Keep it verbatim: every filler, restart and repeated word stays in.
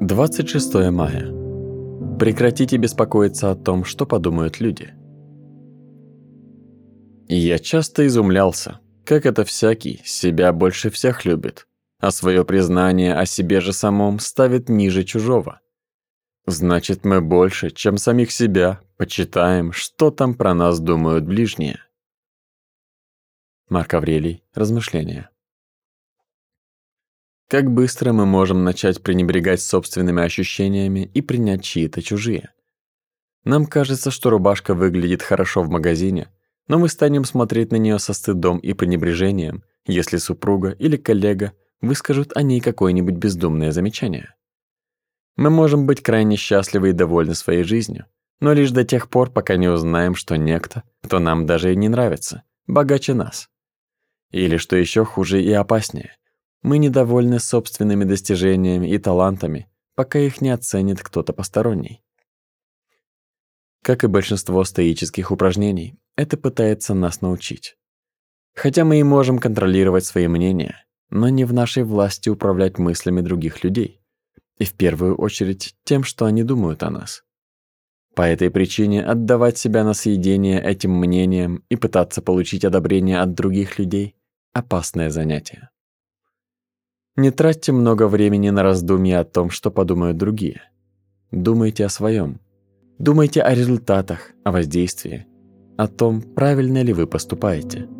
двадцать шестое мая. Прекратите беспокоиться о том, что подумают люди. И я часто изумлялся, как это всякий себя больше всех любит, а свое признание о себе же самом ставит ниже чужого. Значит, мы больше, чем самих себя, почитаем, что там про нас думают ближние. Марк Аврелий. Размышления. Как быстро мы можем начать пренебрегать собственными ощущениями и принять чьи-то чужие. Нам кажется, что рубашка выглядит хорошо в магазине, но мы станем смотреть на нее со стыдом и пренебрежением, если супруга или коллега выскажут о ней какое-нибудь бездумное замечание. Мы можем быть крайне счастливы и довольны своей жизнью, но лишь до тех пор, пока не узнаем, что некто, кто нам даже и не нравится, богаче нас. Или, что еще хуже и опаснее, мы недовольны собственными достижениями и талантами, пока их не оценит кто-то посторонний. Как и большинство стоических упражнений, это пытается нас научить. Хотя мы и можем контролировать свои мнения, но не в нашей власти управлять мыслями других людей, и в первую очередь тем, что они думают о нас. По этой причине отдавать себя на съедение этим мнениям и пытаться получить одобрение от других людей – опасное занятие. Не тратьте много времени на раздумья о том, что подумают другие. Думайте о своем. Думайте о результатах, о воздействии, о том, правильно ли вы поступаете.